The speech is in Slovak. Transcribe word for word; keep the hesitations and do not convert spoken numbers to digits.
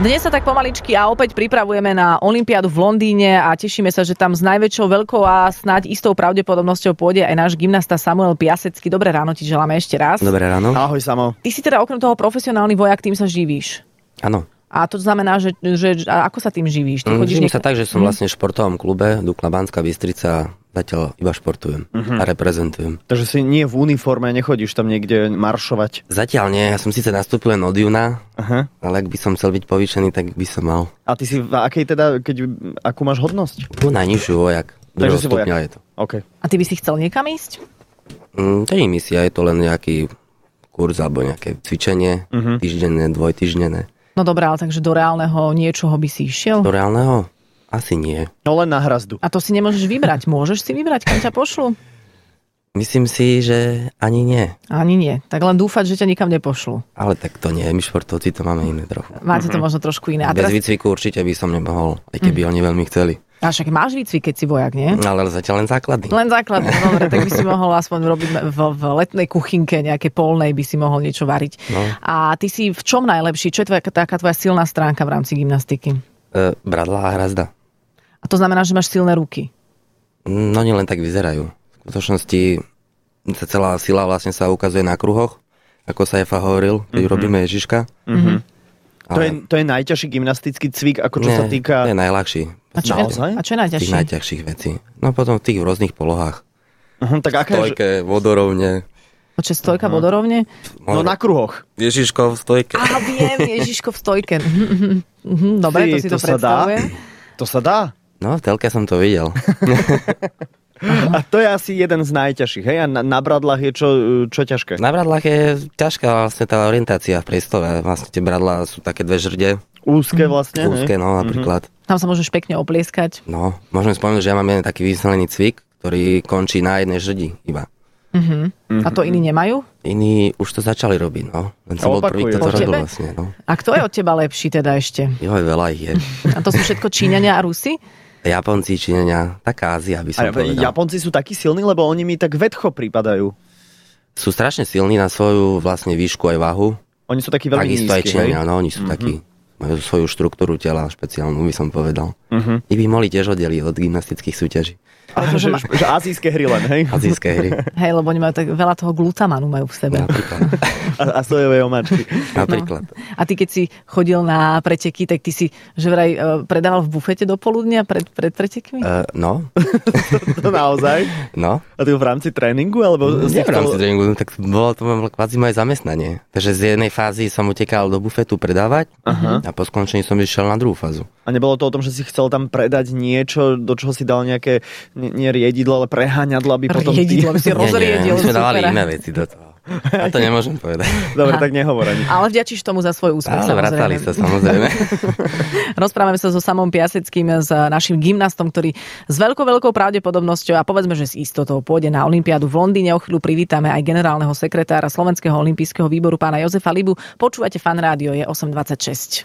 Dnes sa tak pomaličky a opäť pripravujeme na olympiádu v Londýne a tešíme sa, že tam s najväčšou veľkou a snáď istou pravdepodobnosťou pôjde aj náš gymnasta Samuel Piasecký. Dobré ráno, ti želáme ešte raz. Dobré ráno. Ahoj, Samo. Ty si teda okrem toho profesionálny vojak, tým sa živíš. Áno. A to znamená, že, že a ako sa tým živíš? Ty Živím niek- sa tak, že som vlastne v športovom klube Dukla Banská Bystrica, zatiaľ iba športujem uh-huh. a reprezentujem. Takže si nie v uniforme, nechodíš tam niekde maršovať? Zatiaľ nie, ja som síce nastúpil len od júna, uh-huh. ale ak by som chcel byť povýšený, tak by som mal. A ty si v akej teda, keď, akú máš hodnosť? Tu najnižšiu vojak, druhého stupňa je to. Okay. A ty by si chcel niekam ísť? Mm, to nie je misia, je to len nejaký kurz alebo nejaké cvičenie, uh-huh. týždenné, dvojtýždenné. No dobré, ale takže do reálneho niečoho by si išiel? Do reálneho? Asi nie. No len na hrazdu. A to si nemôžeš vybrať. Môžeš si vybrať, kam ťa pošlu? Myslím si, že ani nie. Ani nie. Tak len dúfať, že ťa nikam nepošlu. Ale tak to nie, my športovci to máme iné trochu. Máte to možno trošku iné. A Bez teraz... výcviku určite by som nemohol, aj keby mm. oni veľmi chceli. A však máš výcvik, keď si vojak, nie? Ale zatiaľ len základný. Len základný, dobre, tak by si mohol aspoň robiť v, v letnej kuchynke, nejaké polnej by si mohol niečo variť. No. A ty si v čom najlepší? Čo je tvoja, taká tvoja silná stránka v rámci gymnastiky? E, bradlá a hrazda. A to znamená, že máš silné ruky? No nie len tak vyzerajú. V skutočnosti tá celá sila vlastne sa ukazuje na kruhoch, ako sa Efa hovoril, keď mm-hmm. robíme Ježiška. Mm-hmm. Ale... To, je, to je najťažší gymnastický cvik, ako čo nie, sa týka... to je najľahší. A čo, Naozaj? a čo je najťažšie? Tých najťažších vecí. No potom v tých rôznych polohách. Uh-huh, tak aká stojke, je... vodorovne. Počas stojka, uh-huh. vodorovne? No na kruhoch. Ježiško v stojke. Á, viem, Ježiško v stojke. Dobre, to si to, to predstavujem. To sa dá? No, v telke som to videl. A to je asi jeden z najťažších, hej? A na, na bradlách je čo, čo ťažké? Na bradlách je ťažká vlastne tá orientácia v priestove. Vlastne tie bradlá sú také dve žrde. Úzke vlastne, Úzke, no, napríklad. Mm-hmm. Tam sa môžeš pekne oplieskať. No, môžeme spomenúť, že ja mám jeden taký vyselený cvik, ktorý končí na jednej žrdi iba. Mm-hmm. A to iní nemajú? Iní už to začali robiť, no. Len som bol prvý, kto to robil vlastne, no. A kto je od teba lepší teda ešte? Jo, veľa ich je. A to sú všetko Číňania a Rusi? Japonci, Číňania, taká Ázia by som a povedal. Japonci sú takí silní, lebo oni mi tak vedcho pripadajú. Sú strašne silní na svoju vlastne výšku aj váhu. Oni sú takí veľmi nízky, aj Číňania, hej? No, oni sú mm-hmm. takí, majú svoju štruktúru tela špeciálnu, by som povedal. Mm-hmm. I by mohli tiež oddeliť od gymnastických súťaží. A, že, ma... že azijské hry len, hej? Azijské hry. Hej, lebo oni majú tak veľa toho glutamanu majú v sebe. Napríklad. A, a sojové omáčky. Napríklad. No. A ty keď si chodil na preteky, tak ty si, že vraj, predával v bufete do poludnia pred, pred pretekmi? Uh, no. To naozaj? No. A ty v rámci tréningu? Alebo Nie v rámci tréningu, tak bolo to kvázi moje zamestnanie. Takže z jednej fázy som utekal do bufetu predávať uh-huh. a po skončení som išiel na druhú fázu. A nebolo to o tom, že si chcel tam predať niečo, do čoho si dal nejaké, nie, nie riedidlo, ale preháňadlo, aby potom... Riedidlo, aby si rozriedil. Nie, nie, my sme dávali iné veci do toho. A to nemôžem povedať. Dobre, tak nehovor ani. Ale vďačíš tomu za svoj úspech, ale samozrejme. vracali sa, samozrejme. Rozprávame sa so Samom Piaseckým, s našim gymnastom, ktorý s veľkou, veľkou pravdepodobnosťou a povedzme, že s istotou pôjde na olympiádu v Londýne. O chvíľu privítame aj generálneho sekretára Slovenského olympijského výboru pána Jozefa Libu. Počúvate Fan Rádio, je osem dvadsaťšesť.